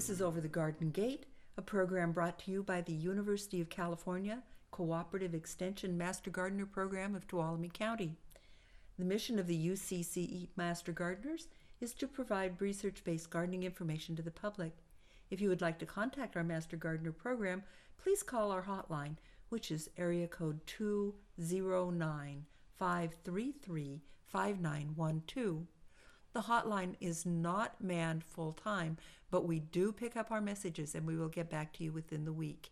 This is Over the Garden Gate, a program brought to you by the University of California Cooperative Extension Master Gardener Program of Tuolumne County. The mission of the UCCE Master Gardeners is to provide research-based gardening information to the public. If you would like to contact our Master Gardener program, please call our hotline, which is area code 209-533-5912. The hotline is not manned full-time, but we do pick up our messages and we will get back to you within the week.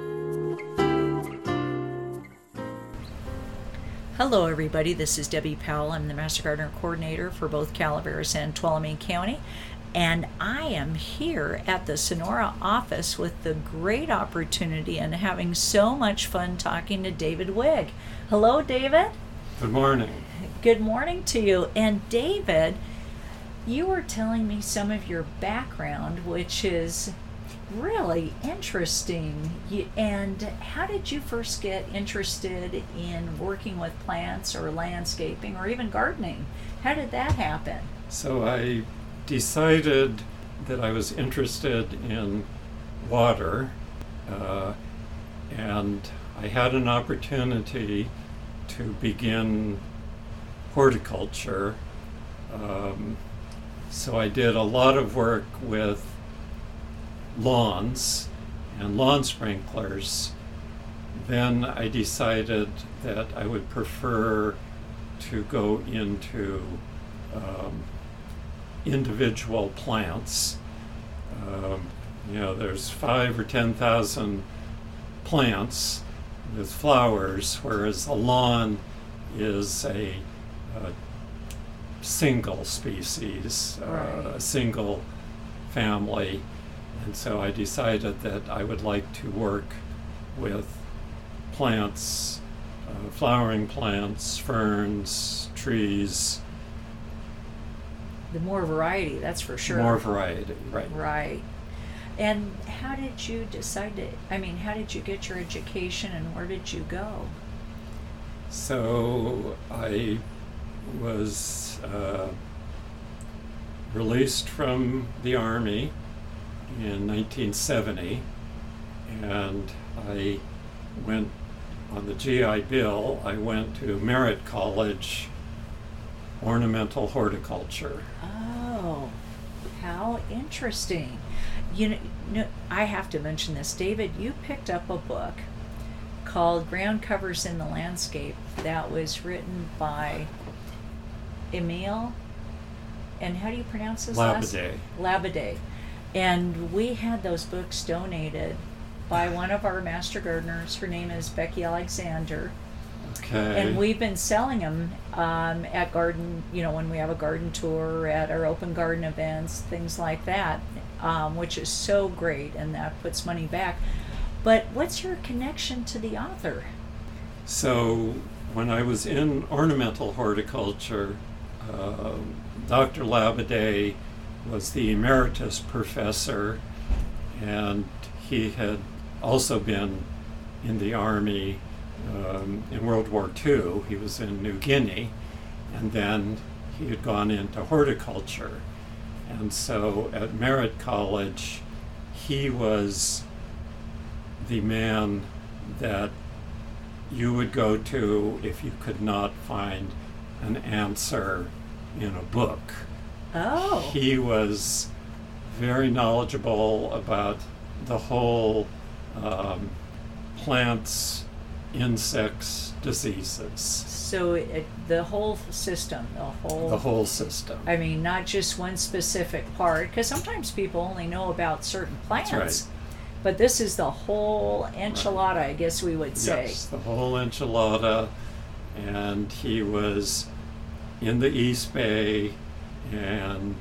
Hello everybody, this is Debbie Powell. I'm the Master Gardener Coordinator for both Calaveras and Tuolumne County, and I am here at the Sonora office with the great opportunity and having so much fun talking to David Wigg. Hello, David. Good morning. Good morning to you. And David, you were telling me some of your background, which is really interesting. And how did you first get interested in working with plants or landscaping or even gardening? How did that happen? So I decided that I was interested in water, and I had an opportunity to begin horticulture. So I did a lot of work with lawns and lawn sprinklers. Then I decided that I would prefer to go into individual plants. There's 5,000 or 10,000 plants with flowers, whereas a lawn is a single species, a single family. And so I decided that I would like to work with plants, flowering plants, ferns, trees. The more variety, that's for sure. More variety, right. Right. And how did you decide how did you get your education and where did you go? So I was released from the Army in 1970, and I went on the GI Bill. I went to Merritt College, ornamental horticulture. Oh, how interesting. I have to mention this. David, you picked up a book called Ground Covers in the Landscape that was written by Emil, and how do you pronounce this Labadie. And we had those books donated by one of our master gardeners. Her name is Becky Alexander. Okay. And we've been selling them at garden, when we have a garden tour, at our open garden events, things like that, which is so great, and that puts money back. But what's your connection to the author? So when I was in ornamental horticulture, Dr. Labadie was the emeritus professor, and he had also been in the Army in World War II. He was in New Guinea, and then he had gone into horticulture. And so at Merritt College, he was the man that you would go to if you could not find an answer in a book. Oh. He was very knowledgeable about the whole plants, insects, diseases. So the whole system, the whole system. I mean, not just one specific part, because sometimes people only know about certain plants. That's right. But this is the whole enchilada, right. I guess we would say. Yes, the whole enchilada. And he was in the East Bay, and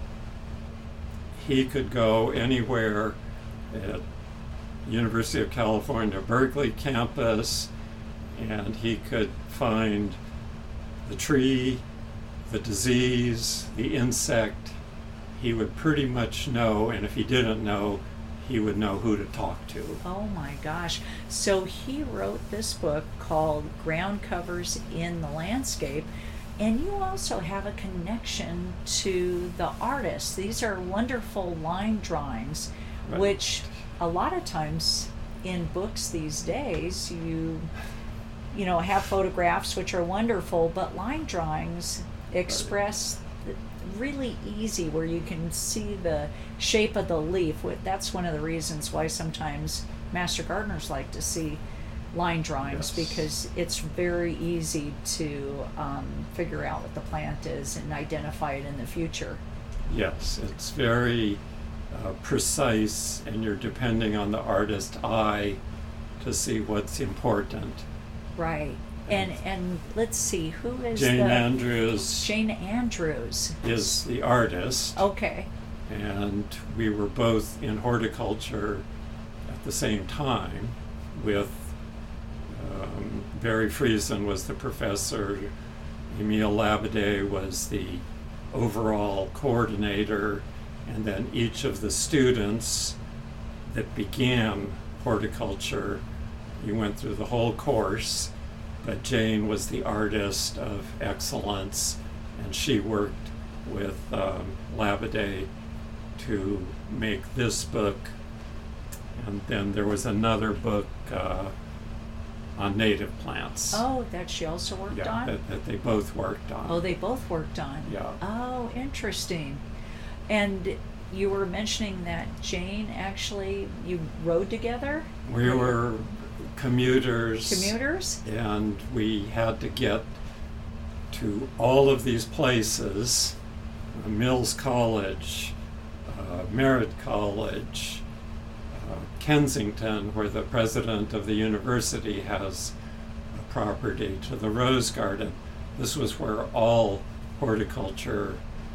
he could go anywhere at University of California, Berkeley campus, and he could find the tree, the disease, the insect. He would pretty much know, and if he didn't know, he would know who to talk to. Oh my gosh. So he wrote this book called Ground Covers in the Landscape, and you also have a connection to the artist. These are wonderful line drawings Right. which a lot of times in books these days you know, have photographs which are wonderful, but line drawings express really easy where you can see the shape of the leaf. That's one of the reasons why sometimes master gardeners like to see line drawings, Yes. because it's very easy to figure out what the plant is and identify it in the future. Yes, it's very precise, and you're depending on the artist's eye to see what's important. Right. And let's see, who is Jane the Andrews Jane Andrews. is the artist, Okay. and we were both in horticulture at the same time with Barry Friesen was the professor, Emile Labadie was the overall coordinator, and then each of the students that began horticulture, you went through the whole course, but Jane was the artist of excellence, and she worked with Labadie to make this book. And then there was another book on native plants. Oh, that she also worked Yeah, on? that they both worked on. Oh, they both worked on. Yeah. Oh, interesting. And you were mentioning that Jane actually, you rode together? We were commuters. Commuters? And we had to get to all of these places, Mills College, Merritt College, Kensington, where the president of the university has a property, to the Rose Garden. This was where all horticulture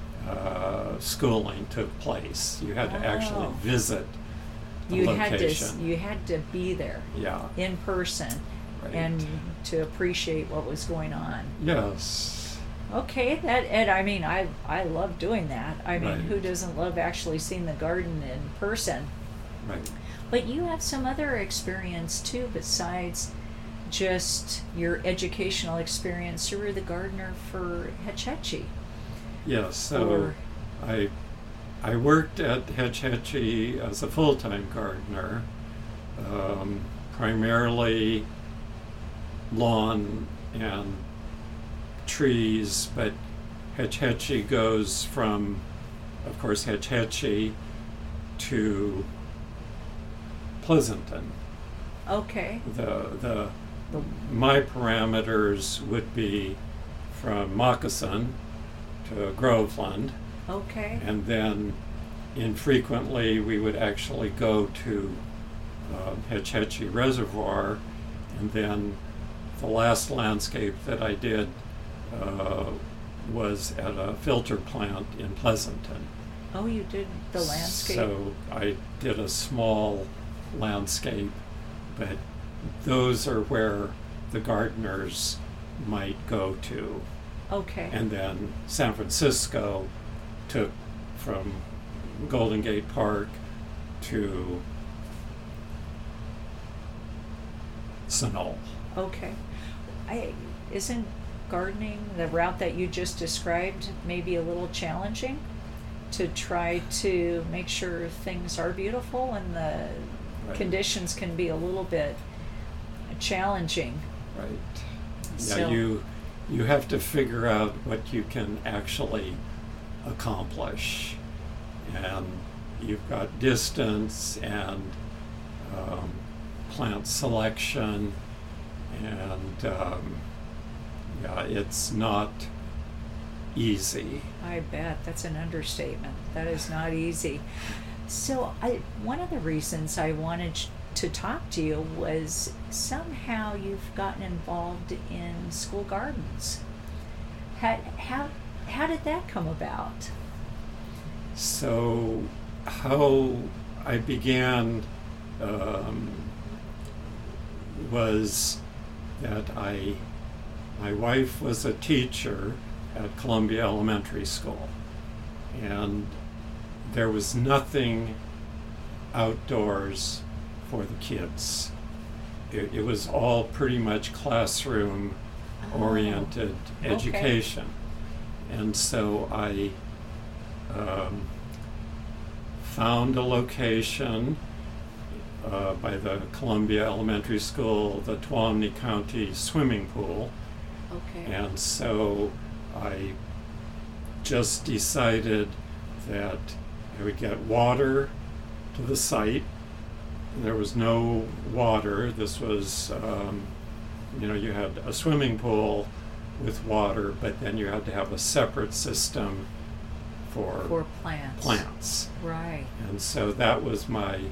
schooling took place. You had to actually Oh. visit the You location. had to be there Yeah. in person Right. and to appreciate what was going on. Yes. Okay, I mean, I love doing that. I mean, Right. who doesn't love actually seeing the garden in person? Right. But you have some other experience too, besides just your educational experience. You were the gardener for Hetch Hetchy. Yes. So I worked at Hetch Hetchy as a full-time gardener, primarily lawn and trees, but Hetch Hetchy goes from, of course, Hetch Hetchy to Pleasanton. Okay. My parameters would be from Moccasin to Groveland, Okay. and then infrequently we would actually go to Hetch Hetchy Reservoir, and then the last landscape that I did was at a filter plant in Pleasanton. Oh, you did the landscape. So I did a small landscape, but those are where the gardeners might go to. Okay. And then San Francisco took from Golden Gate Park to Sunol. Okay. Isn't gardening, the route that you just described, maybe a little challenging to try to make sure things are beautiful, and the Right. conditions can be a little bit challenging? Right. So- Yeah, you have to figure out what you can actually accomplish, and you've got distance and plant selection, and yeah, it's not easy. I bet. That's an understatement. That is not easy. So one of the reasons I wanted to talk to you was somehow you've gotten involved in school gardens. How did that come about? So how I began was that my wife was a teacher at Columbia Elementary School, and there was nothing outdoors for the kids. It was all pretty much classroom oriented okay. education. And so I found a location by the Columbia Elementary School, the Tuolumne County swimming pool. Okay. And so I just decided that I would get water to the site. There was no water. This was, you had a swimming pool with water, but then you had to have a separate system for plants. Right. And so that was my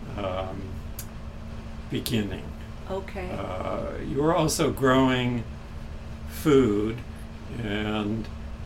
beginning. Okay. You were also growing food, and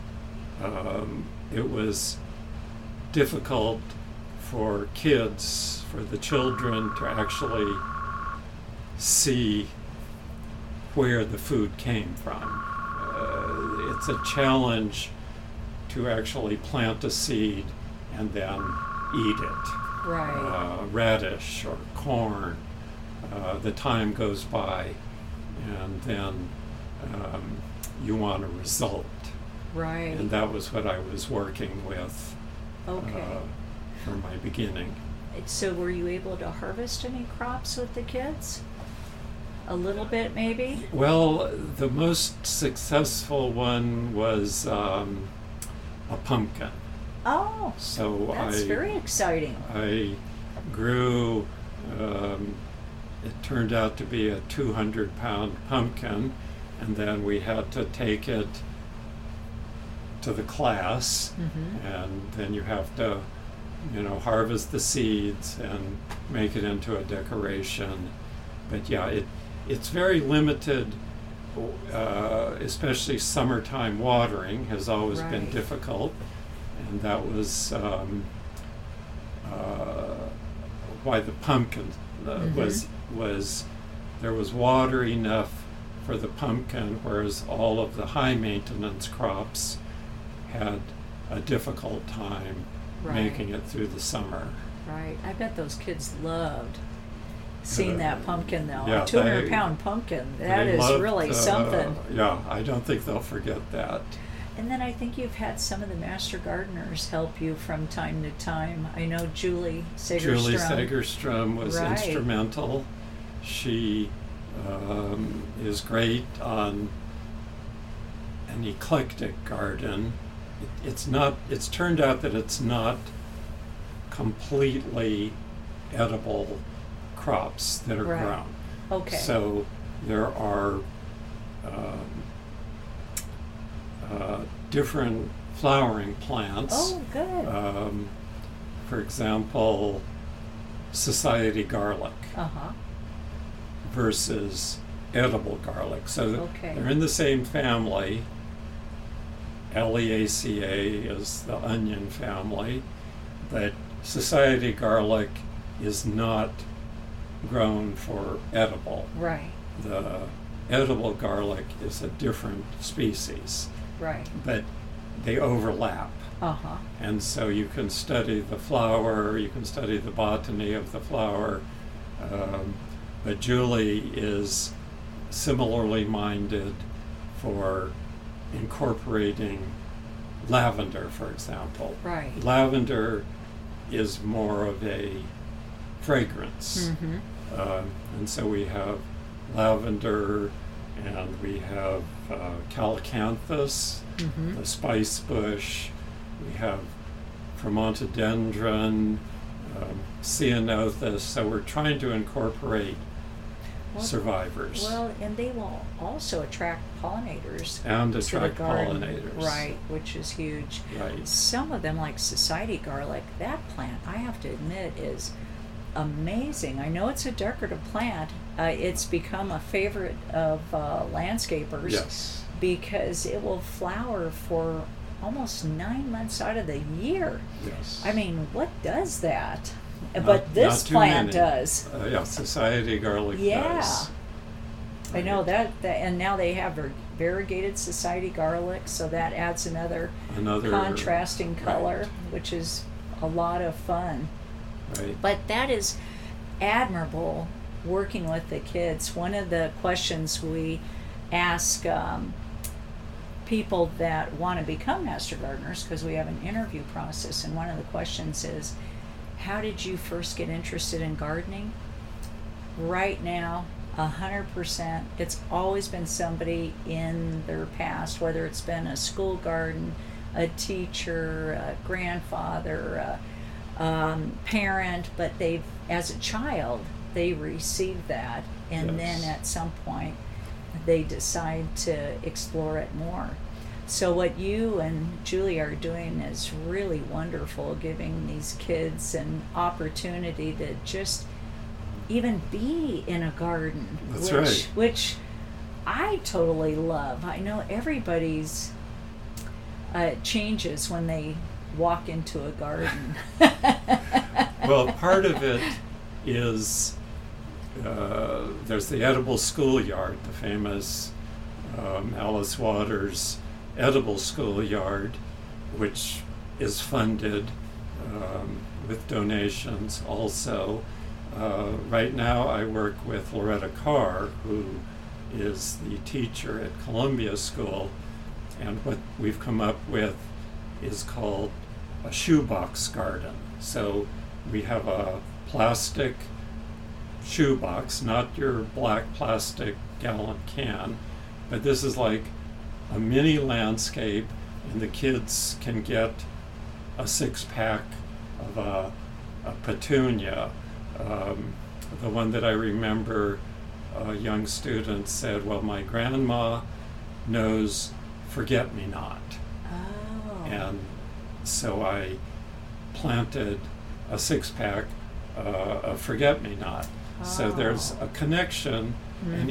it was difficult for kids, for the children, to actually see where the food came from. It's a challenge to actually plant a seed and then eat it. Right. Radish or corn. The time goes by, and then you want a result. Right. And that was what I was working with Okay. from my beginning. So were you able to harvest any crops with the kids? A little bit, maybe? Well, the most successful one was a pumpkin. Oh, So that's very exciting. I grew, it turned out to be a 200-pound pumpkin, and then we had to take it to the class, and then you have to, harvest the seeds and make it into a decoration. But yeah, it's very limited, especially summertime watering has always been Right. difficult, and that was why the pumpkin was there was water enough for the pumpkin, whereas all of the high maintenance crops had a difficult time Right. making it through the summer. Right. I bet those kids loved seeing that pumpkin, though. yeah, A 200-pound pumpkin. That They is loved, really something. Yeah, I don't think they'll forget that. And then I think you've had some of the master gardeners help you from time to time. I know Julie Segerstrom. Julie Segerstrom was Right. instrumental. She is great on an eclectic garden. It's turned out that it's not completely edible crops that are Right. grown. Okay. So there are different flowering plants. Oh, good. For example, society garlic Uh-huh. versus edible garlic. So Okay. they're in the same family. Eliaceae is the onion family, but society garlic is not grown for edible. Right. The edible garlic is a different species, Right. but they overlap. Uh-huh. And so you can study the flower, you can study the botany of the flower, but Julie is similarly minded for incorporating lavender, for example. Right. Lavender is more of a fragrance. Mm-hmm. And so we have lavender, and we have calycanthus, Mm-hmm. the spice bush. We have Vermontodendron, Ceanothus. So we're trying to incorporate Well- survivors Well, and they will also attract pollinators and to the attract garden. pollinators. Right, which is huge. Right. Some of them, like society garlic, that plant, I have to admit, is amazing. I know it's a decorative plant. It's become a favorite of landscapers Yes. because it will flower for almost 9 months out of the year. Yes. I mean, what does that? Not- But this not too plant many. does. Yeah, society garlic Yeah. does. I know that, and now they have variegated society garlic, so that adds another contrasting color, right. which is a lot of fun. Right. But that is admirable working with the kids. One of the questions we ask people that want to become master gardeners, because we have an interview process, and one of the questions is, how did you first get interested in gardening? Right now, 100%, it's always been somebody in their past, whether it's been a school garden, a teacher, a grandfather, parent, but they've, as a child, they received that, and Yes. then at some point they decide to explore it more. So what you and Julie are doing is really wonderful, giving these kids an opportunity to just even be in a garden. That's which, right. Which I totally love. I know everybody's changes when they walk into a garden. Well, part of it is there's the Edible Schoolyard, the famous Alice Waters Edible Schoolyard, which is funded with donations also. Right now I work with Loretta Carr, who is the teacher at Columbia School, and what we've come up with is called a shoebox garden. So we have a plastic shoebox, not your black plastic gallon can, but this is like a mini landscape, and the kids can get a 6-pack of a petunia. The one that I remember, a young student said, well, my grandma knows forget-me-not. Oh. And so I planted a 6-pack of forget-me-not. So there's a connection, and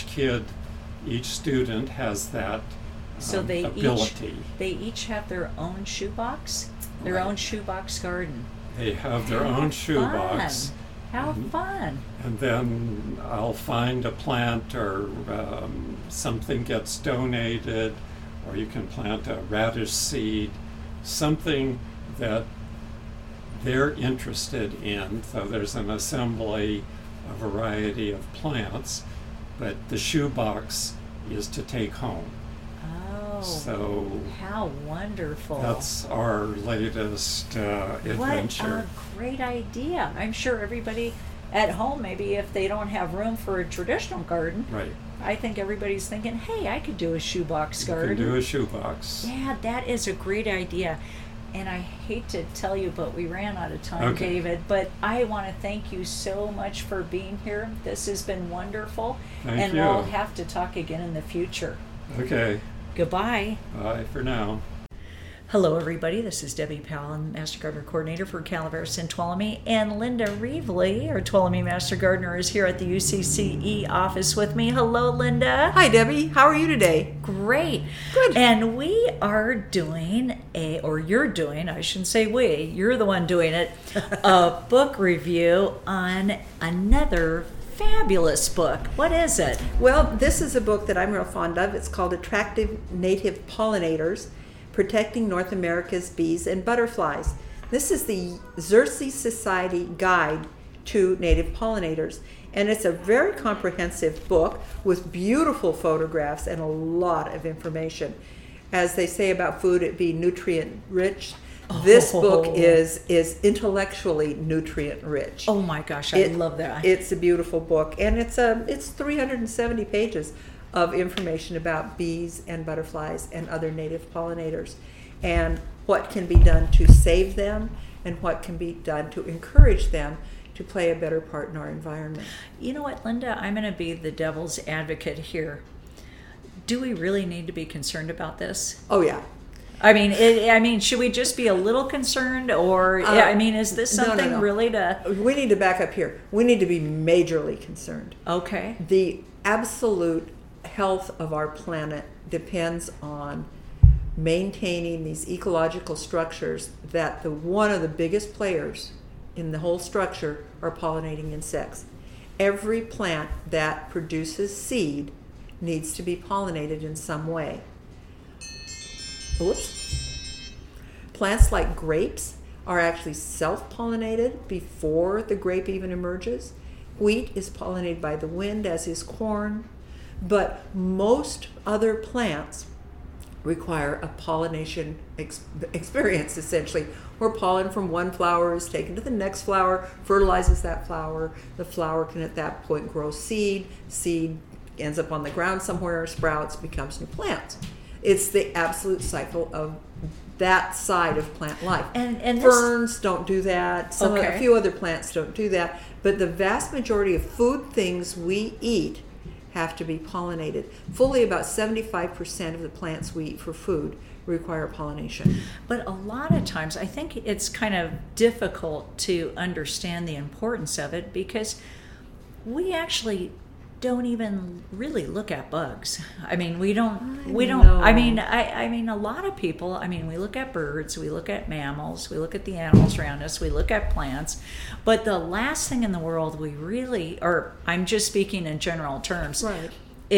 each student has that So they ability. they each have their own shoebox, their Right. own shoebox garden. They have their How own shoebox. fun. How fun! And then I'll find a plant, or something gets donated, or you can plant a radish seed, something that they're interested in. So there's an assembly, a variety of plants, but the shoebox is to take home. Oh, So how wonderful! that's our latest adventure. What a great idea! I'm sure everybody at home, maybe if they don't have room for a traditional garden, Right. I think everybody's thinking, hey, I could do a shoebox You garden. can do a shoebox. Yeah, that is a great idea. And I hate to tell you, but we ran out of time, Okay. David. But I want to thank you so much for being here. This has been wonderful. Thank and you. we'll have to talk again in the future. Okay. Goodbye. Bye for now. Hello, everybody. This is Debbie Powell, Master Gardener Coordinator for Calaveras and Tuolumne. And Linda Reevely, our Tuolumne Master Gardener, is here at the UCCE office with me. Hello, Linda. Hi, Debbie. How are you today? Great. Good. And we are doing you're doing, I shouldn't say we, you're the one doing it, a book review on another fabulous book. What is it? Well, this is a book that I'm real fond of. It's called Attractive Native Pollinators, Protecting North America's Bees and Butterflies. This is the Xerces Society Guide to Native Pollinators. And it's a very comprehensive book with beautiful photographs and a lot of information. As they say about food, it be nutrient rich. This book is intellectually nutrient rich. Oh my gosh, I love that. It's a beautiful book, and it's 370 pages of information about bees and butterflies and other native pollinators, and what can be done to save them and what can be done to encourage them to play a better part in our environment. You know what, Linda? I'm going to be the devil's advocate here. Do we really need to be concerned about this? Oh yeah. I mean, should we just be a little concerned, or is this no, no, something no. really to? We need to back up here. We need to be majorly concerned. Okay. The absolute health of our planet depends on maintaining these ecological structures that one of the biggest players in the whole structure are pollinating insects. Every plant that produces seed needs to be pollinated in some way. Oops. Plants like grapes are actually self-pollinated before the grape even emerges. Wheat is pollinated by the wind, as is corn. But most other plants require a pollination experience, essentially, where pollen from one flower is taken to the next flower, fertilizes that flower. The flower can at that point grow seed. Seed ends up on the ground somewhere, sprouts, becomes new plants. It's the absolute cycle of that side of plant life. And ferns don't do that. Okay. A few other plants don't do that. But the vast majority of food things we eat have to be pollinated. Fully about 75% of the plants we eat for food require pollination. But a lot of times, I think it's kind of difficult to understand the importance of it because we actually don't even really look at bugs. I mean, we don't. I mean, I mean, a lot of people. I mean, we look at birds, we look at mammals, we look at the animals around us, we look at plants. But the last thing in the world we really, or I'm just speaking in general terms, Right.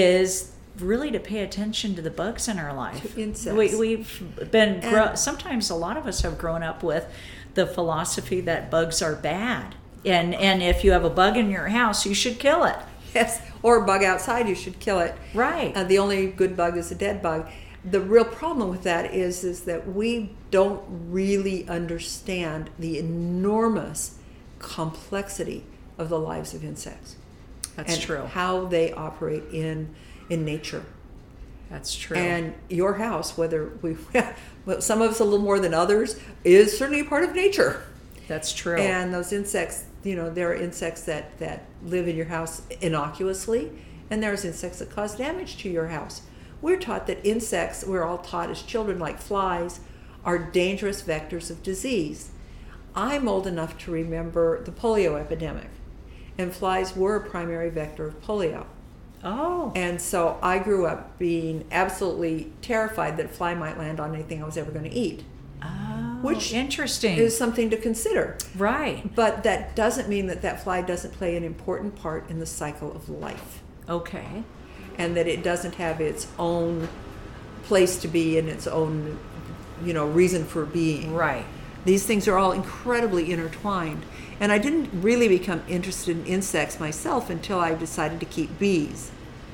is really to pay attention to the bugs in our life. To insects. We've been sometimes a lot of us have grown up with the philosophy that bugs are bad, and if you have a bug in your house, you should kill it. Yes, or a bug outside, you should kill it. Right. The only good bug is a dead bug. The real problem with that is that we don't really understand the enormous complexity of the lives of insects. That's and true. How they operate in nature. That's true. And your house, whether well, some of us a little more than others, is certainly a part of nature. That's true. And those insects, there are insects that live in your house innocuously, and there's insects that cause damage to your house. We're taught that insects, we're all taught as children, like flies, are dangerous vectors of disease. I'm old enough to remember the polio epidemic, and flies were a primary vector of polio. Oh. And so I grew up being absolutely terrified that a fly might land on anything I was ever going to eat. Oh, Which interesting. is something to consider. Right. But that doesn't mean that fly doesn't play an important part in the cycle of life. Okay. And that it doesn't have its own place to be and its own, reason for being. Right. These things are all incredibly intertwined. And I didn't really become interested in insects myself until I decided to keep bees.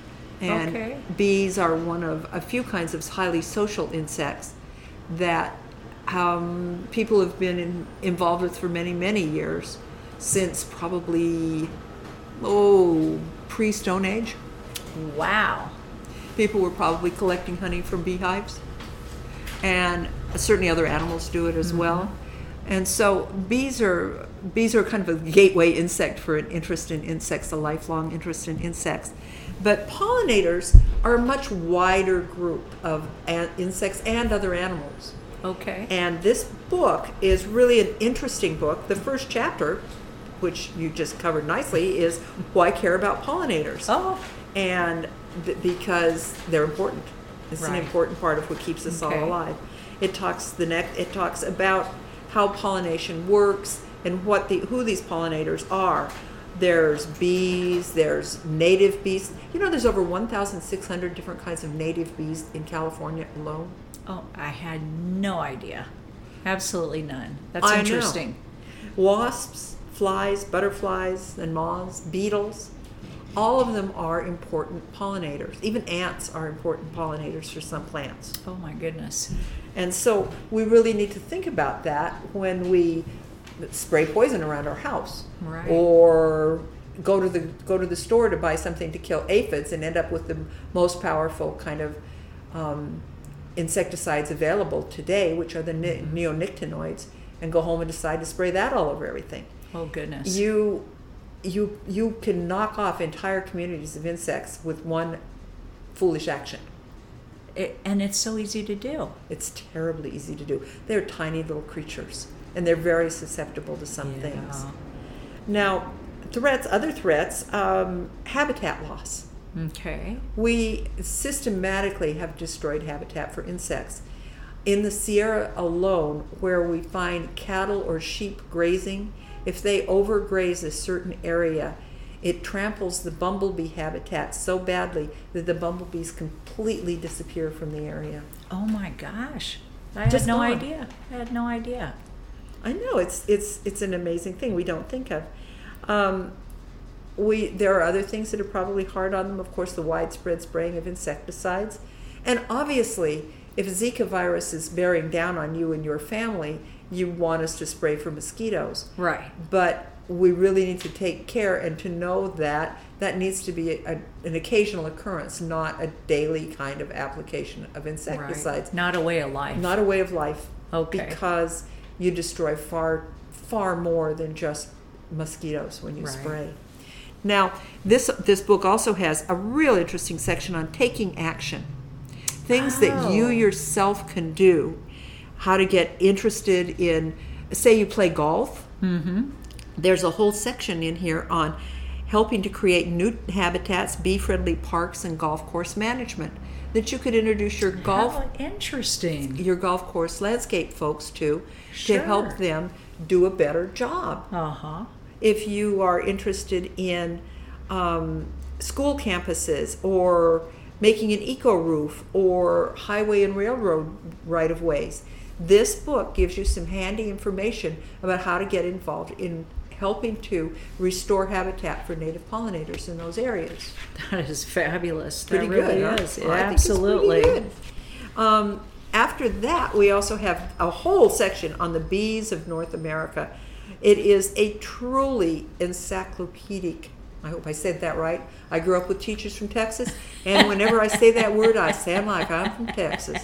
And Okay. bees are one of a few kinds of highly social insects that people have been involved with for many, many years, since probably, pre-Stone Age. Wow. People were probably collecting honey from beehives, and certainly other animals do it as well. And so bees are kind of a gateway insect for an interest in insects, a lifelong interest in insects. But pollinators are a much wider group of insects and other animals. Okay. And this book is really an interesting book. The first chapter, which you just covered nicely, is Why Care About Pollinators? Oh. And because they're important. It's an Right. important part of what keeps us Okay. all alive. It talks about how pollination works and who these pollinators are. There's bees, there's native bees. There's over 1,600 different kinds of native bees in California alone. Oh, I had no idea. Absolutely none. That's I know. interesting. Wasps, flies, butterflies, and moths, beetles, all of them are important pollinators. Even ants are important pollinators for some plants. Oh my goodness. And so we really need to think about that when we spray poison around our house, Right. or go to the store to buy something to kill aphids and end up with the most powerful kind of insecticides available today, which are the neonicotinoids, and go home and decide to spray that all over everything. Oh goodness. You can knock off entire communities of insects with one foolish action. And it's so easy to do. It's terribly easy to do. They're tiny little creatures, and they're very susceptible to some things. Now, other threats, habitat loss. Okay. We systematically have destroyed habitat for insects. In the Sierra alone, where we find cattle or sheep grazing, if they overgraze a certain area, it tramples the bumblebee habitat so badly that the bumblebees completely disappear from the area. Oh my gosh. I Just had no gone. idea. I had no idea. I know, it's an amazing thing we don't think of. There are other things that are probably hard on them. Of course, the widespread spraying of insecticides, and obviously if Zika virus is bearing down on you and your family, you want us to spray for mosquitoes. Right. But we really need to take care and to know that that needs to be an occasional occurrence, not a daily kind of application of insecticides. Right. Not a way of life. Not a way of life. Okay. Because you destroy far more than just mosquitoes when you Right. spray. Now, this book also has a real interesting section on taking action. Things that you Oh. yourself can do. How to get interested in, say you play golf. Mm-hmm. There's a whole section in here on helping to create new habitats, bee-friendly parks, and golf course management that you could introduce your How interesting. golf course landscape folks to Sure. help them do a better job. Uh-huh. If you are interested in school campuses or making an eco roof or highway and railroad right-of-ways, this book gives you some handy information about how to get involved in helping to restore habitat for native pollinators in those areas. That is fabulous. Pretty that really good, huh? is. I think it's Absolutely. pretty good. After that, we also have a whole section on the bees of North America. It is a truly encyclopedic, I hope I said that right. I grew up with teachers from Texas, and whenever I say that word, I sound like I'm from Texas.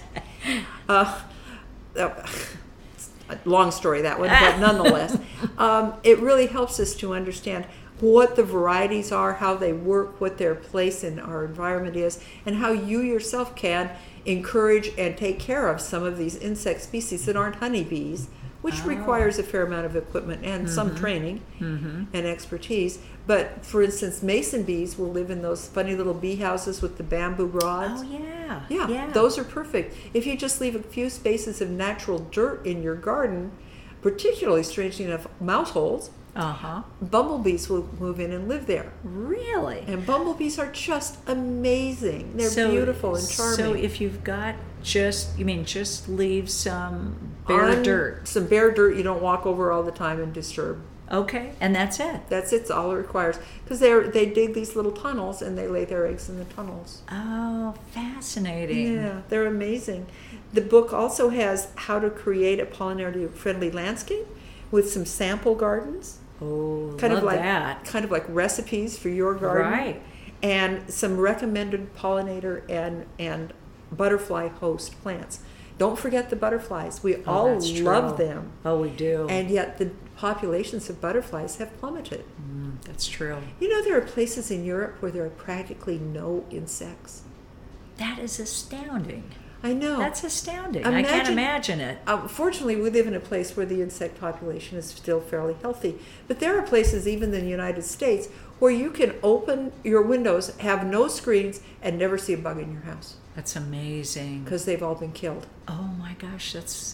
Long story, that one, but nonetheless, it really helps us to understand what the varieties are, how they work, what their place in our environment is, and how you yourself can encourage and take care of some of these insect species that aren't honeybees, which requires a fair amount of equipment and some training and expertise. But for instance, mason bees will live in those funny little bee houses with the bamboo rods. Oh, yeah. Yeah, those are perfect. If you just leave a few spaces of natural dirt in your garden, particularly, strangely enough, mouse holes, Uh-huh. bumblebees will move in and live there. Really? And bumblebees are just amazing. They're beautiful and charming. So if you've got just leave some bare dirt. Some bare dirt you don't walk over all the time and disturb. Okay, and that's it. That's all it requires. Because they dig these little tunnels and they lay their eggs in the tunnels. Oh, fascinating. Yeah, they're amazing. The book also has how to create a pollinator-friendly landscape with some sample gardens. Oh, Kind love of like that. kind of like recipes for your garden. Right. And some recommended pollinator and butterfly host plants. Don't forget the butterflies. We all that's love true. them. Oh, we do. And yet the populations of butterflies have plummeted. That's true. You know, there are places in Europe where there are practically no insects. That is astounding. I know. That's astounding. I can't imagine it. Fortunately, we live in a place where the insect population is still fairly healthy. But there are places, even in the United States, where you can open your windows, have no screens, and never see a bug in your house That's amazing. because they've all been killed. Oh my gosh,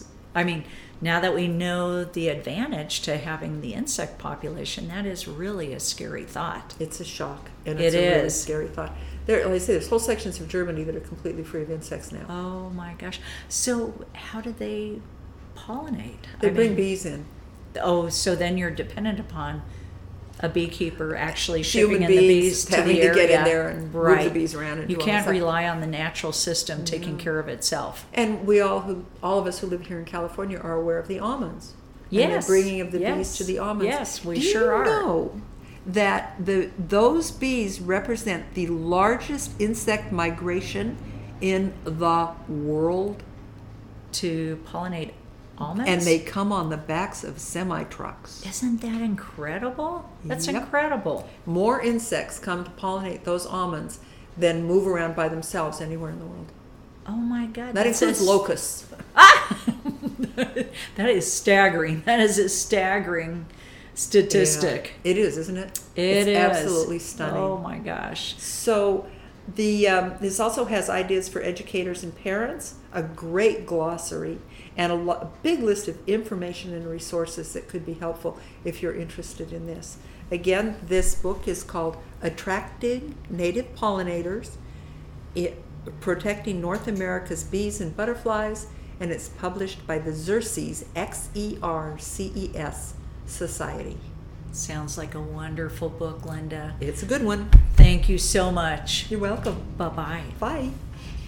now that we know the advantage to having the insect population, that is really a scary thought. It's a shock, and it's a really scary thought. Like I say, there's whole sections of Germany that are completely free of insects now. Oh my gosh. So how do they pollinate? They bring bees in. Oh, so then you're dependent upon a beekeeper actually shipping Human in the bees to having the to area. get in there and move the bees around. And You do all can't this stuff. rely on the natural system taking care of itself. And all of us who live here in California are aware of the almonds. Yes. And the bringing of the bees Yes. to the almonds. Yes, we Do sure you are. know that those bees represent the largest insect migration in the world? To pollinate almonds? And they come on the backs of semi-trucks. Isn't that incredible? That's Yep. incredible. More insects come to pollinate those almonds than move around by themselves anywhere in the world. Oh my God. That includes locusts. That is staggering. That is a staggering statistic. Yeah, it is, isn't it? It's absolutely stunning. Oh my gosh. So this also has ideas for educators and parents, a great glossary, and a big list of information and resources that could be helpful if you're interested in this. Again, this book is called Attracting Native Pollinators, Protecting North America's Bees and Butterflies, and it's published by the Xerces, Xerces Society. Sounds like a wonderful book, Linda. It's a good one. Thank you so much. You're welcome. Bye-bye. Bye.